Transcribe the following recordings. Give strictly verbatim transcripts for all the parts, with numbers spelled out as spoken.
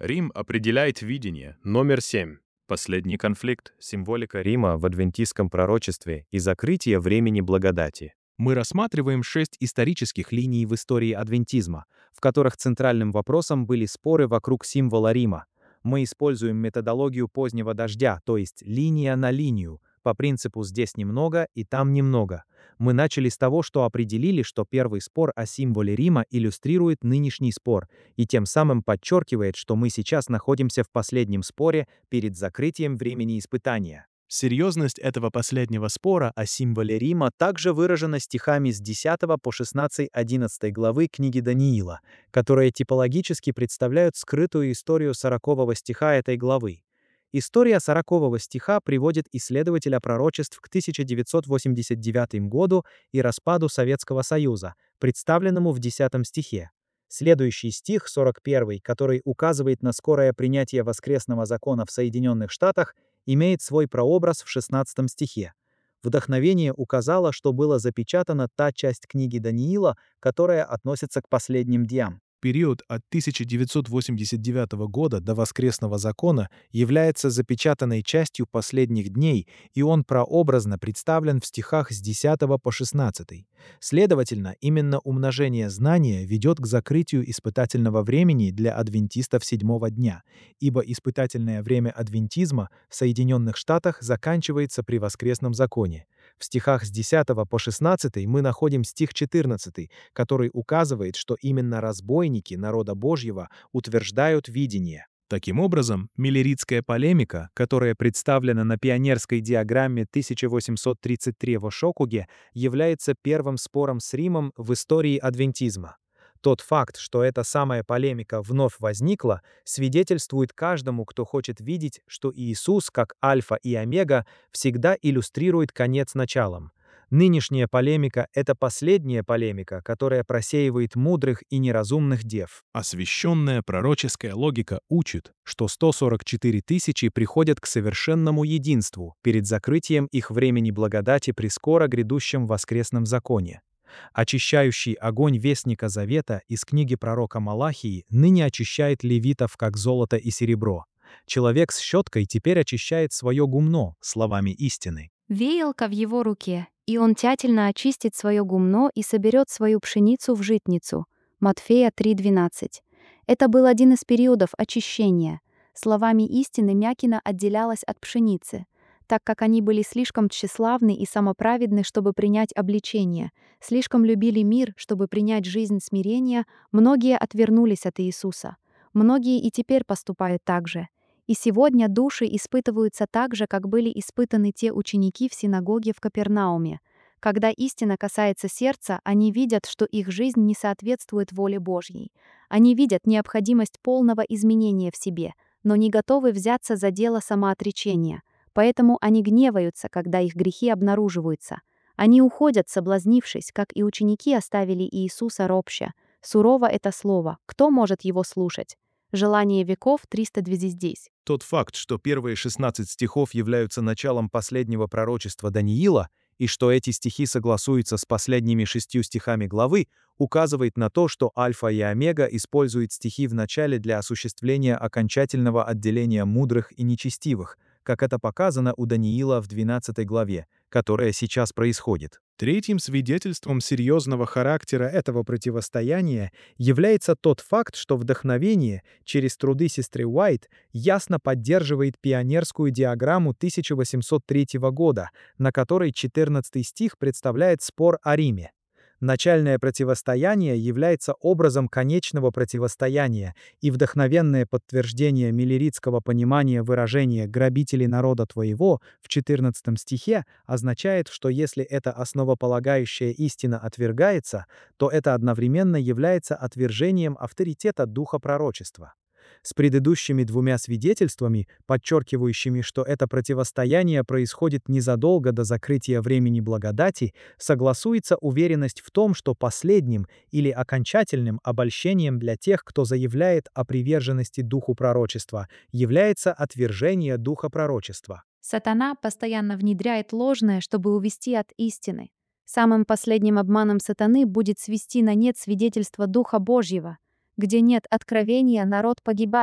Рим определяет видение. Номер семь. Последний конфликт. Символика Рима в адвентистском пророчестве и закрытие времени благодати. Мы рассматриваем шесть исторических линий в истории адвентизма, в которых центральным вопросом были споры вокруг символа Рима. Мы используем методологию позднего дождя, то есть линия на линию, по принципу «здесь немного и там немного». Мы начали с того, что определили, что первый спор о символе Рима иллюстрирует нынешний спор и тем самым подчеркивает, что мы сейчас находимся в последнем споре перед закрытием времени испытания. Серьезность этого последнего спора о символе Рима также выражена стихами с десятого по шестнадцатый одиннадцатой главы книги Даниила, которые типологически представляют скрытую историю сорокового стиха этой главы. История сорокового стиха приводит исследователя пророчеств к тысяча девятьсот восемьдесят девятому году и распаду Советского Союза, представленному в десятом стихе. Следующий стих, сорок первый, который указывает на скорое принятие воскресного закона в Соединенных Штатах, имеет свой прообраз в шестнадцатом стихе. Вдохновение указало, что была запечатана та часть книги Даниила, которая относится к последним дням. Период от тысяча девятьсот восемьдесят девятого года до воскресного закона является запечатанной частью последних дней, и он прообразно представлен в стихах с десятого по шестнадцатый. Следовательно, именно умножение знания ведет к закрытию испытательного времени для адвентистов седьмого дня, ибо испытательное время адвентизма в Соединенных Штатах заканчивается при воскресном законе. В стихах с десятого по шестнадцатый мы находим стих четырнадцатый, который указывает, что именно разбойники народа Божьего утверждают видение. Таким образом, миллеритская полемика, которая представлена на пионерской диаграмме тысяча восемьсот тридцать три в Шокуге, является первым спором с Римом в истории адвентизма. Тот факт, что эта самая полемика вновь возникла, свидетельствует каждому, кто хочет видеть, что Иисус, как альфа и омега, всегда иллюстрирует конец началом. Нынешняя полемика — это последняя полемика, которая просеивает мудрых и неразумных дев. Освященная пророческая логика учит, что сто сорок четыре тысячи приходят к совершенному единству перед закрытием их времени благодати при скоро грядущем воскресном законе. Очищающий огонь Вестника Завета из книги пророка Малахии ныне очищает левитов, как золото и серебро. Человек с щеткой теперь очищает свое гумно словами истины. Веялка в его руке, и он тщательно очистит свое гумно и соберет свою пшеницу в житницу. Матфея три двенадцать. Это был один из периодов очищения. Словами истины Мякина отделялась от пшеницы, так как они были слишком тщеславны и самоправедны, чтобы принять обличение, слишком любили мир, чтобы принять жизнь смирения, многие отвернулись от Иисуса. Многие и теперь поступают так же. И сегодня души испытываются так же, как были испытаны те ученики в синагоге в Капернауме. Когда истина касается сердца, они видят, что их жизнь не соответствует воле Божьей. Они видят необходимость полного изменения в себе, но не готовы взяться за дело самоотречения. Поэтому они гневаются, когда их грехи обнаруживаются. Они уходят, соблазнившись, как и ученики оставили Иисуса ропща. Сурово это слово, кто может его слушать? Желание веков триста двадцать здесь. Тот факт, что первые шестнадцать стихов являются началом последнего пророчества Даниила, и что эти стихи согласуются с последними шестью стихами главы, указывает на то, что Альфа и Омега используют стихи в начале для осуществления окончательного отделения мудрых и нечестивых, как это показано у Даниила в двенадцатой главе, которая сейчас происходит. Третьим свидетельством серьезного характера этого противостояния является тот факт, что вдохновение через труды сестры Уайт ясно поддерживает пионерскую диаграмму тысяча восемьсот третьего года, на которой четырнадцатый стих представляет спор о Риме. Начальное противостояние является образом конечного противостояния, и вдохновенное подтверждение миллеритского понимания выражения «грабители народа твоего» в четырнадцатом стихе означает, что если эта основополагающая истина отвергается, то это одновременно является отвержением авторитета духа пророчества. С предыдущими двумя свидетельствами, подчеркивающими, что это противостояние происходит незадолго до закрытия времени благодати, согласуется уверенность в том, что последним или окончательным обольщением для тех, кто заявляет о приверженности духу пророчества, является отвержение духа пророчества. Сатана постоянно внедряет ложное, чтобы увести от истины. Самым последним обманом сатаны будет свести на нет свидетельство Духа Божьего. Где нет откровения, народ погибает,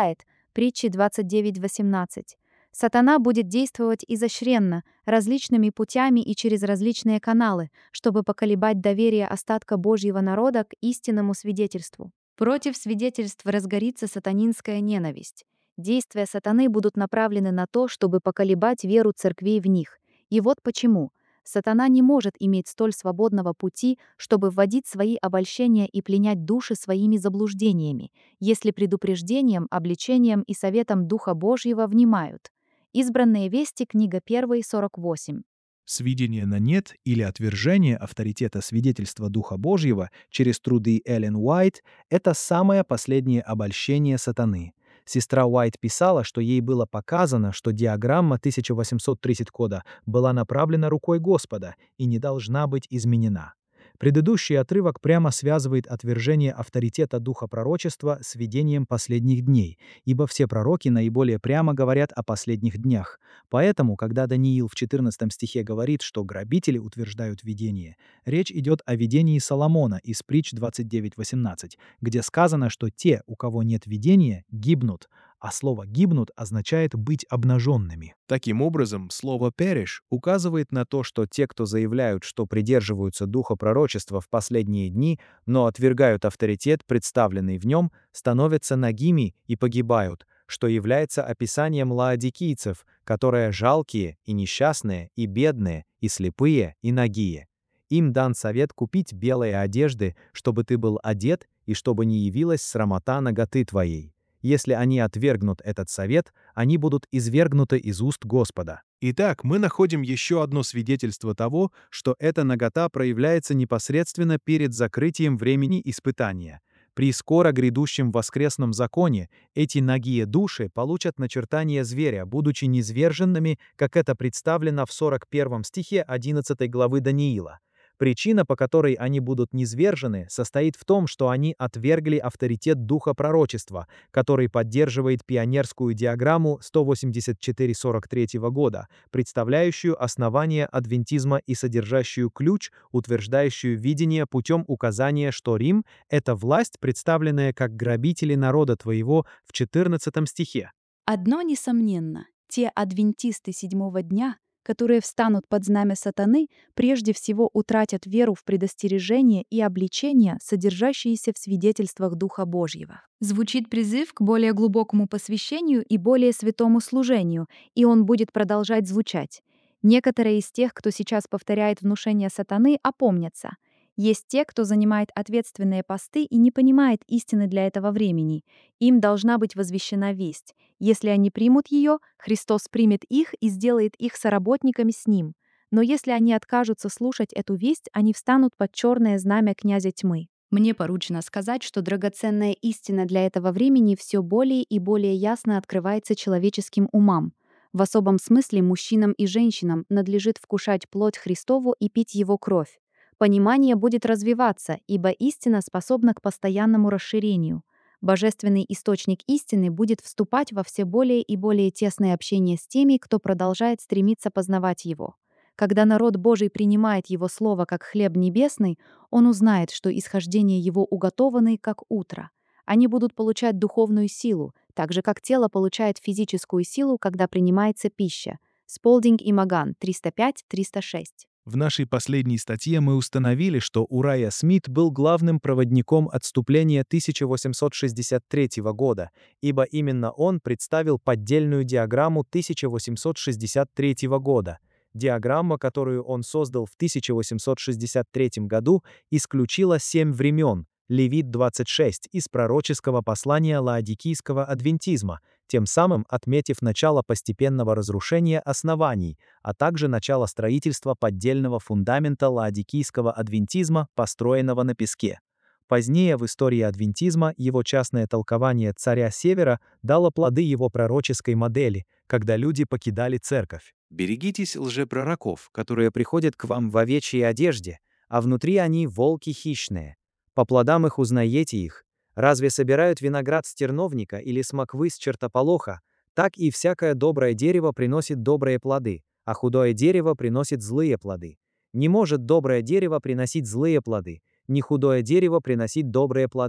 Притчи двадцать девять восемнадцать. Сатана будет действовать изощренно, различными путями и через различные каналы, чтобы поколебать доверие остатка Божьего народа к истинному свидетельству. Против свидетельств разгорится сатанинская ненависть. Действия сатаны будут направлены на то, чтобы поколебать веру церквей в них. И вот почему. Сатана не может иметь столь свободного пути, чтобы вводить свои обольщения и пленять души своими заблуждениями, если предупреждением, обличением и советом Духа Божьего внимают. Избранные вести, книга первая, сорок восемь. Сведение на нет или отвержение авторитета свидетельства Духа Божьего через труды Эллен Уайт — это самое последнее обольщение сатаны. Сестра Уайт писала, что ей было показано, что диаграмма тысяча восемьсот тридцать кода была направлена рукой Господа и не должна быть изменена. Предыдущий отрывок прямо связывает отвержение авторитета духа пророчества с видением последних дней, ибо все пророки наиболее прямо говорят о последних днях. Поэтому, когда Даниил в четырнадцатом стихе говорит, что грабители утверждают видение, речь идет о видении Соломона из Притч двадцать девять восемнадцать, где сказано, что те, у кого нет видения, гибнут, а слово «гибнут» означает «быть обнаженными». Таким образом, слово «периш» указывает на то, что те, кто заявляют, что придерживаются духа пророчества в последние дни, но отвергают авторитет, представленный в нем, становятся нагими и погибают, что является описанием лаодикийцев, которые жалкие и несчастные, и бедные, и слепые, и нагие. Им дан совет купить белые одежды, чтобы ты был одет, и чтобы не явилась срамота наготы твоей. Если они отвергнут этот совет, они будут извергнуты из уст Господа. Итак, мы находим еще одно свидетельство того, что эта нагота проявляется непосредственно перед закрытием времени испытания. При скоро грядущем воскресном законе эти нагие души получат начертание зверя, будучи низверженными, как это представлено в сорок первом стихе одиннадцатой главы Даниила. Причина, по которой они будут низвержены, состоит в том, что они отвергли авторитет духа пророчества, который поддерживает пионерскую диаграмму сто восемьдесят четыре сорок третьего года, представляющую основание адвентизма и содержащую ключ, утверждающую видение путем указания, что Рим — это власть, представленная как грабители народа твоего в четырнадцатом стихе. Одно несомненно, те адвентисты седьмого дня, которые встанут под знамя сатаны, прежде всего утратят веру в предостережение и обличения, содержащиеся в свидетельствах Духа Божьего. Звучит призыв к более глубокому посвящению и более святому служению, и он будет продолжать звучать. Некоторые из тех, кто сейчас повторяет внушения сатаны, опомнятся. Есть те, кто занимает ответственные посты и не понимает истины для этого времени. Им должна быть возвещена весть. Если они примут ее, Христос примет их и сделает их соработниками с Ним. Но если они откажутся слушать эту весть, они встанут под черное знамя князя тьмы. Мне поручено сказать, что драгоценная истина для этого времени все более и более ясно открывается человеческим умам. В особом смысле мужчинам и женщинам надлежит вкушать плоть Христову и пить Его кровь. Понимание будет развиваться, ибо истина способна к постоянному расширению. Божественный источник истины будет вступать во все более и более тесное общение с теми, кто продолжает стремиться познавать его. Когда народ Божий принимает его слово как хлеб небесный, он узнает, что исхождение его уготованы как утро. Они будут получать духовную силу, так же как тело получает физическую силу, когда принимается пища. Сполдинг и Маган, триста пять триста шесть. В нашей последней статье мы установили, что Урайя Смит был главным проводником отступления тысяча восемьсот шестьдесят третьего года, ибо именно он представил поддельную диаграмму тысяча восемьсот шестьдесят третьего года. Диаграмма, которую он создал в тысяча восемьсот шестьдесят третьем году, исключила семь времен, Левит двадцать шесть, из пророческого послания лаодикийского адвентизма, тем самым отметив начало постепенного разрушения оснований, а также начало строительства поддельного фундамента лаодикийского адвентизма, построенного на песке. Позднее в истории адвентизма его частное толкование царя Севера дало плоды его пророческой модели, когда люди покидали церковь. «Берегитесь лжепророков, которые приходят к вам в овечьей одежде, а внутри они волки хищные. По плодам их узнаете их. Разве собирают виноград с терновника или смоквы с чертополоха? Так и всякое доброе дерево приносит добрые плоды, а худое дерево приносит злые плоды. Не может доброе дерево приносить злые плоды, ни худое дерево приносить добрые плоды.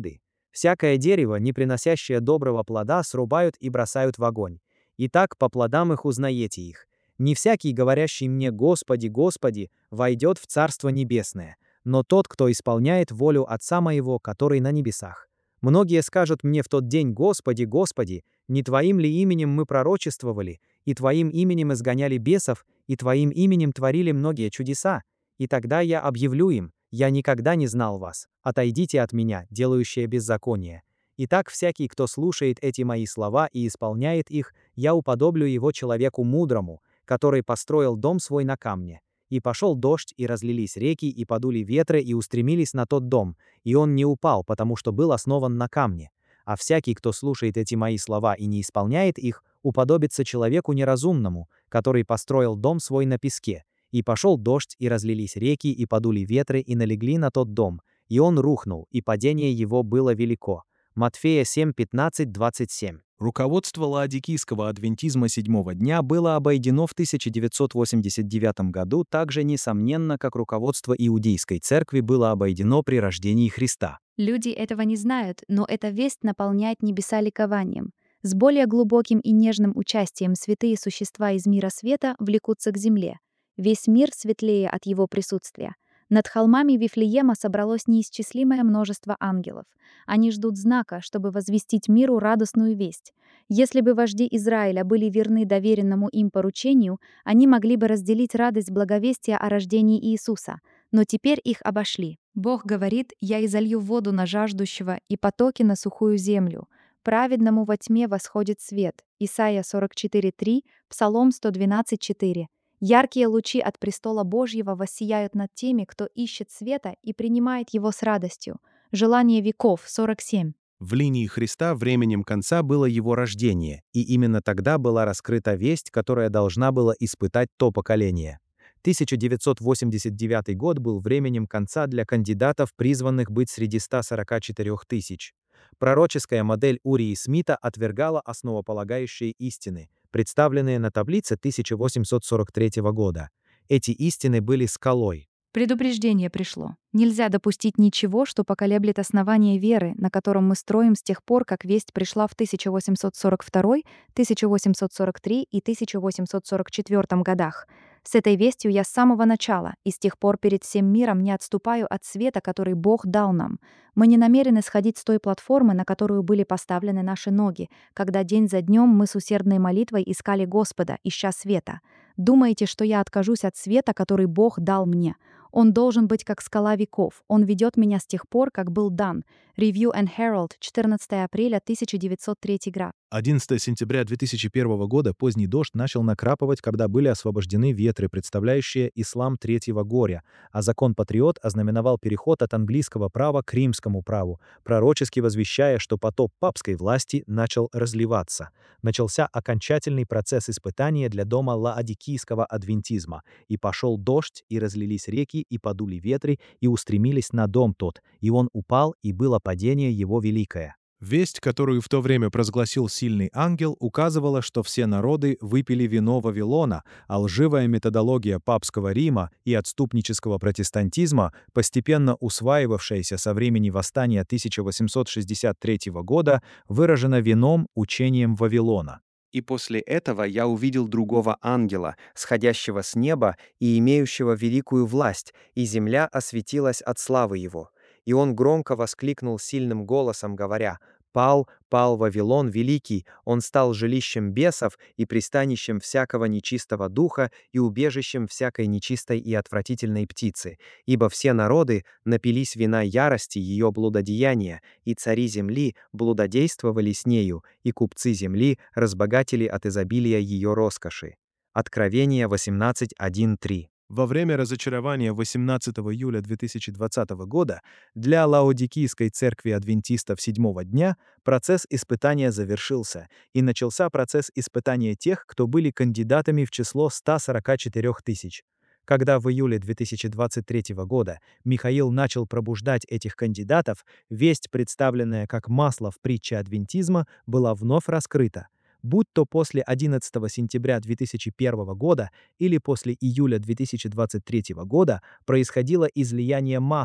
Всякое дерево, не приносящее доброго плода, срубают и бросают в огонь. Итак, по плодам их узнаете их. Не всякий, говорящий мне «Господи, Господи», войдет в Царство Небесное, но тот, кто исполняет волю Отца моего, который на небесах. Многие скажут мне в тот день: Господи, Господи, не Твоим ли именем мы пророчествовали, и Твоим именем изгоняли бесов, и Твоим именем творили многие чудеса? И тогда я объявлю им: я никогда не знал вас, отойдите от меня, делающие беззаконие. Итак, всякий, кто слушает эти мои слова и исполняет их, я уподоблю его человеку мудрому, который построил дом свой на камне. И пошел дождь, и разлились реки, и подули ветры, и устремились на тот дом, и он не упал, потому что был основан на камне. А всякий, кто слушает эти мои слова и не исполняет их, уподобится человеку неразумному, который построил дом свой на песке. И пошел дождь, и разлились реки, и подули ветры, и налегли на тот дом, и он рухнул, и падение его было велико. Матфея семь, пятнадцать, двадцать семь. Руководство лаодикийского адвентизма седьмого дня было обойдено в тысяча девятьсот восемьдесят девятом году так же несомненно, как руководство Иудейской церкви было обойдено при рождении Христа. Люди этого не знают, но эта весть наполняет небеса ликованием. С более глубоким и нежным участием святые существа из мира света влекутся к земле. Весь мир светлее от его присутствия. Над холмами Вифлеема собралось неисчислимое множество ангелов. Они ждут знака, чтобы возвестить миру радостную весть. Если бы вожди Израиля были верны доверенному им поручению, они могли бы разделить радость благовестия о рождении Иисуса. Но теперь их обошли. Бог говорит: «Я изолью воду на жаждущего и потоки на сухую землю. Праведному во тьме восходит свет». Исайя сорок четыре три, Псалом сто двенадцать четыре. Яркие лучи от престола Божьего воссияют над теми, кто ищет света и принимает его с радостью. Желание веков, сорок семь. В линии Христа временем конца было его рождение, и именно тогда была раскрыта весть, которая должна была испытать то поколение. тысяча девятьсот восемьдесят девятый год был временем конца для кандидатов, призванных быть среди ста сорока четырёх тысяч. Пророческая модель Урии Смита отвергала основополагающие истины, представленные на таблице тысяча восемьсот сорок третьего года. Эти истины были скалой. Предупреждение пришло. Нельзя допустить ничего, что поколеблет основание веры, на котором мы строим с тех пор, как весть пришла в тысяча восемьсот сорок втором, тысяча восемьсот сорок третьем и тысяча восемьсот сорок четвёртом годах. С этой вестью я с самого начала и с тех пор перед всем миром не отступаю от света, который Бог дал нам. Мы не намерены сходить с той платформы, на которую были поставлены наши ноги, когда день за днем мы с усердной молитвой искали Господа, ища света. Думаете, что я откажусь от света, который Бог дал мне? Он должен быть как скала веков. Он ведет меня с тех пор, как был дан. Review and Herald, четырнадцатого апреля тысяча девятьсот третьего года. одиннадцатого сентября две тысячи первого года поздний дождь начал накрапывать, когда были освобождены ветры, представляющие ислам третьего горя, а закон «Патриот» ознаменовал переход от английского права к римскому праву, пророчески возвещая, что потоп папской власти начал разливаться. Начался окончательный процесс испытания для дома лаодикийского адвентизма, и пошел дождь, и разлились реки, и подули ветры, и устремились на дом тот, и он упал, и было падение его великое. Весть, которую в то время провозгласил сильный ангел, указывала, что все народы выпили вино Вавилона, а лживая методология папского Рима и отступнического протестантизма, постепенно усваивавшаяся со времени восстания тысяча восемьсот шестьдесят третьего года, выражена вином, учением Вавилона. «И после этого я увидел другого ангела, сходящего с неба и имеющего великую власть, и земля осветилась от славы его. И он громко воскликнул сильным голосом, говоря: «Пал, пал Вавилон великий, он стал жилищем бесов и пристанищем всякого нечистого духа и убежищем всякой нечистой и отвратительной птицы, ибо все народы напились вина ярости ее блудодеяния, и цари земли блудодействовали с нею, и купцы земли разбогатели от изобилия ее роскоши». Откровение восемнадцать, один, три. Во время разочарования восемнадцатого июля две тысячи двадцатого года для Лаодикийской церкви адвентистов седьмого дня процесс испытания завершился, и начался процесс испытания тех, кто были кандидатами в число ста сорока четырёх тысяч. Когда в июле две тысячи двадцать третьего года Михаил начал пробуждать этих кандидатов, весть, представленная как масло в притче адвентизма, была вновь раскрыта. Будь то после одиннадцатого сентября две тысячи первого года или после июля две тысячи двадцать третьего года происходило излияние масла,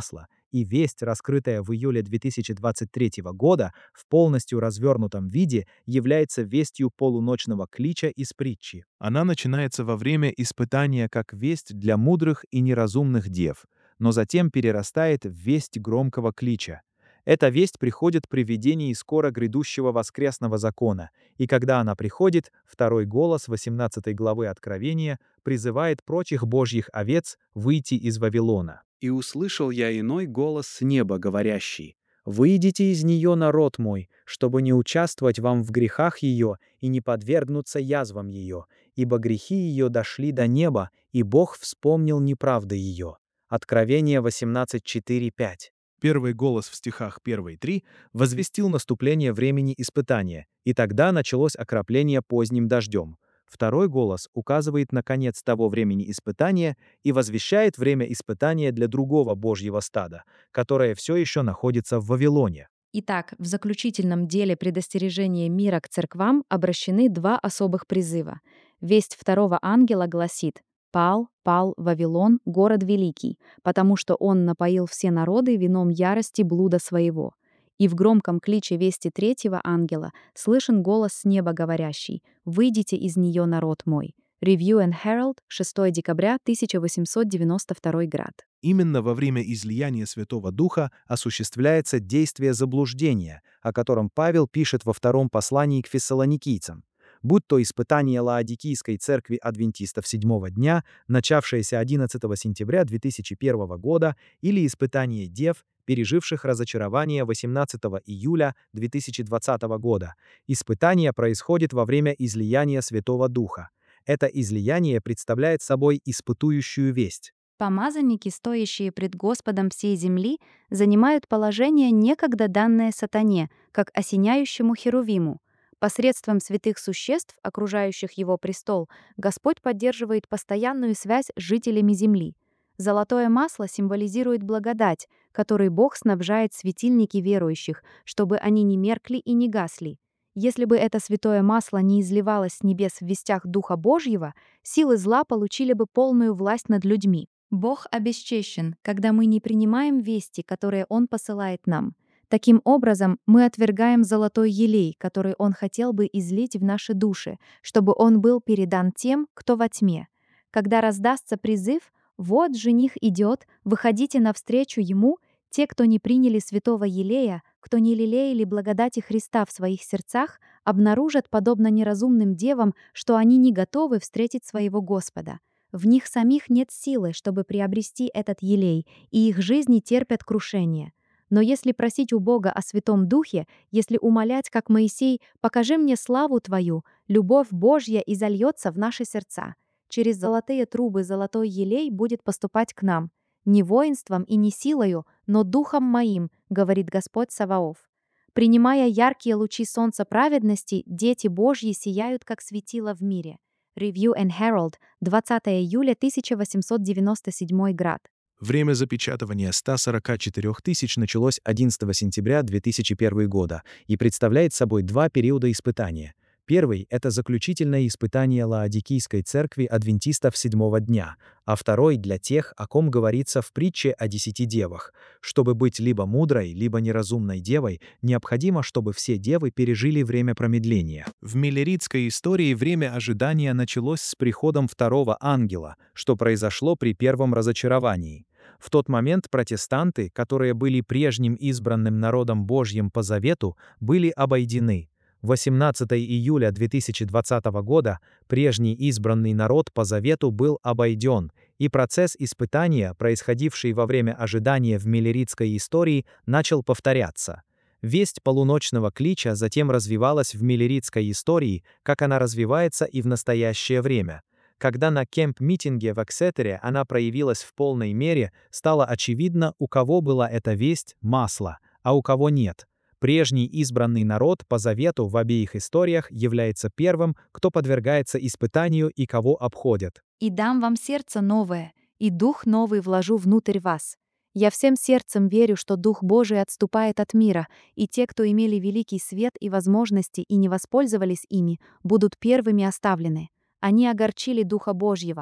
и весть, раскрытая в июле две тысячи двадцать третьего года в полностью развернутом виде, является вестью полуночного клича из притчи. Она начинается во время испытания как весть для мудрых и неразумных дев, но затем перерастает в весть громкого клича. Эта весть приходит при видении скоро грядущего воскресного закона, и когда она приходит, второй голос восемнадцатой главы Откровения призывает прочих божьих овец выйти из Вавилона. «И услышал я иной голос с неба, говорящий: „Выйдите из нее, народ мой, чтобы не участвовать вам в грехах ее и не подвергнуться язвам ее, ибо грехи ее дошли до неба, и Бог вспомнил неправды ее». Откровение восемнадцать четыре пять. Первый голос в стихах первые три возвестил наступление времени испытания, и тогда началось окропление поздним дождем. Второй голос указывает на конец того времени испытания и возвещает время испытания для другого Божьего стада, которое все еще находится в Вавилоне. Итак, в заключительном деле предостережения мира к церквам обращены два особых призыва. Весть второго ангела гласит: «Пал, пал Вавилон, город великий, потому что он напоил все народы вином ярости блуда своего». И в громком кличе вести третьего ангела слышен голос с неба говорящий: «Выйдите из нее, народ мой». Review and Herald, шестого декабря тысяча восемьсот девяносто второй год. Именно во время излияния Святого Духа осуществляется действие заблуждения, о котором Павел пишет во втором послании к фессалоникийцам. Будь то испытание Лаодикийской церкви адвентистов седьмого дня, начавшееся одиннадцатого сентября две тысячи первого года, или испытание дев, переживших разочарование восемнадцатого июля две тысячи двадцатого года. Испытание происходит во время излияния Святого Духа. Это излияние представляет собой испытующую весть. Помазанники, стоящие пред Господом всей земли, занимают положение, некогда данное сатане, как осеняющему херувиму. Посредством святых существ, окружающих его престол, Господь поддерживает постоянную связь с жителями земли. Золотое масло символизирует благодать, которой Бог снабжает светильники верующих, чтобы они не меркли и не гасли. Если бы это святое масло не изливалось с небес в вестях Духа Божьего, силы зла получили бы полную власть над людьми. Бог обесчещен, когда мы не принимаем вести, которые Он посылает нам. Таким образом, мы отвергаем золотой елей, который Он хотел бы излить в наши души, чтобы он был передан тем, кто во тьме. Когда раздастся призыв: «Вот жених идет, выходите навстречу ему», те, кто не приняли святого елея, кто не лелеяли благодати Христа в своих сердцах, обнаружат, подобно неразумным девам, что они не готовы встретить своего Господа. В них самих нет силы, чтобы приобрести этот елей, и их жизни терпят крушение. Но если просить у Бога о Святом Духе, если умолять, как Моисей: «Покажи мне славу Твою», любовь Божья изольется в наши сердца. Через золотые трубы золотой елей будет поступать к нам. «Не воинством и не силою, но духом моим», говорит Господь Саваоф. Принимая яркие лучи солнца праведности, дети Божьи сияют, как светило в мире. Review and Herald, двадцатого июля тысяча восемьсот девяносто седьмой год. Время запечатывания ста сорока четырёх тысяч началось одиннадцатого сентября две тысячи первого года и представляет собой два периода испытания. Первый — это заключительное испытание Лаодикийской церкви адвентистов седьмого дня, а второй — для тех, о ком говорится в притче о десяти девах. Чтобы быть либо мудрой, либо неразумной девой, необходимо, чтобы все девы пережили время промедления. В миллеритской истории время ожидания началось с приходом второго ангела, что произошло при первом разочаровании. В тот момент протестанты, которые были прежним избранным народом Божьим по завету, были обойдены. восемнадцатого июля две тысячи двадцатого года прежний избранный народ по завету был обойден, и процесс испытания, происходивший во время ожидания в миллеритской истории, начал повторяться. Весть полуночного клича затем развивалась в миллеритской истории, как она развивается и в настоящее время. Когда на кемп-митинге в Эксетере она проявилась в полной мере, стало очевидно, у кого была эта весть, масло, а у кого нет. Прежний избранный народ по завету в обеих историях является первым, кто подвергается испытанию и кого обходят. «И дам вам сердце новое, и дух новый вложу внутрь вас. Я всем сердцем верю, что Дух Божий отступает от мира, и те, кто имели великий свет и возможности и не воспользовались ими, будут первыми оставлены. Они огорчили Духа Божьего.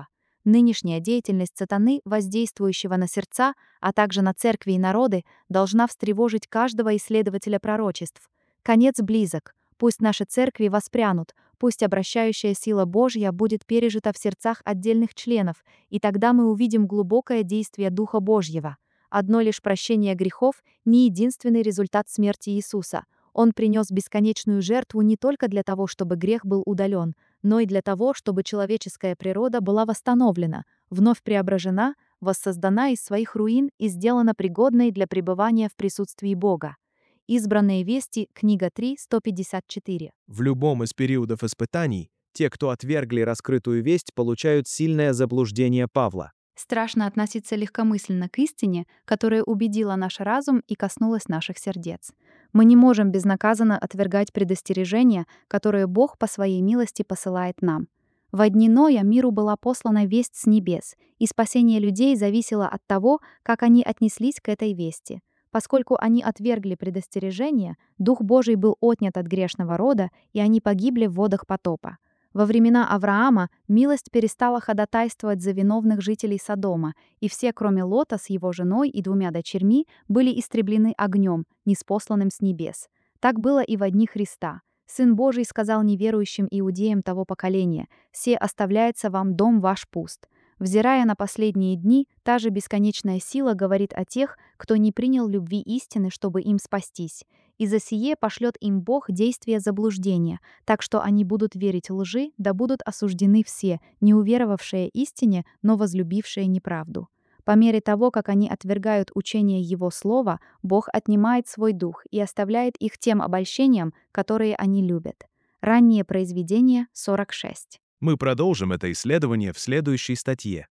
Нынешняя деятельность сатаны, воздействующего на сердца, а также на церкви и народы, должна встревожить каждого исследователя пророчеств. Конец близок. Пусть наши церкви воспрянут, пусть обращающая сила Божья будет пережита в сердцах отдельных членов, и тогда мы увидим глубокое действие Духа Божьего. Одно лишь прощение грехов не единственный результат смерти Иисуса. Он принес бесконечную жертву не только для того, чтобы грех был удален, но и для того, чтобы человеческая природа была восстановлена, вновь преображена, воссоздана из своих руин и сделана пригодной для пребывания в присутствии Бога. Избранные вести, книга три, сто пятьдесят четыре. В любом из периодов испытаний те, кто отвергли раскрытую весть, получают сильное заблуждение Павла. Страшно относиться легкомысленно к истине, которая убедила наш разум и коснулась наших сердец. Мы не можем безнаказанно отвергать предостережения, которые Бог по своей милости посылает нам. Во дни Ноя миру была послана весть с небес, и спасение людей зависело от того, как они отнеслись к этой вести. Поскольку они отвергли предостережение, Дух Божий был отнят от грешного рода, и они погибли в водах потопа. Во времена Авраама милость перестала ходатайствовать за виновных жителей Содома, и все, кроме Лота с его женой и двумя дочерьми, были истреблены огнем, ниспосланным с небес. Так было и во дни Христа. Сын Божий сказал неверующим иудеям того поколения: «Се оставляется вам дом ваш пуст». Взирая на последние дни, та же бесконечная сила говорит о тех, кто не принял любви истины, чтобы им спастись. И за сие пошлет им Бог действие заблуждения, так что они будут верить лжи, да будут осуждены все, не уверовавшие истине, но возлюбившие неправду. По мере того, как они отвергают учение Его Слова, Бог отнимает свой дух и оставляет их тем обольщениям, которые они любят. Раннее произведение, сорок шесть. Мы продолжим это исследование в следующей статье.